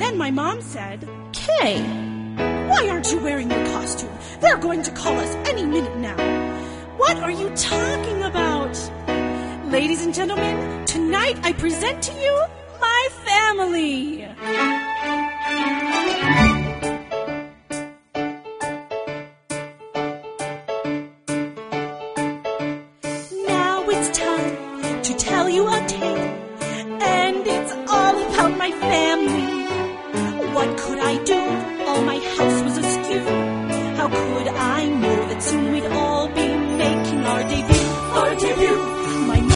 then my mom said, "Kay, why aren't you wearing your costume? They're going to call us any minute now." "What are you talking about?" "Ladies and gentlemen, tonight I present to you my family."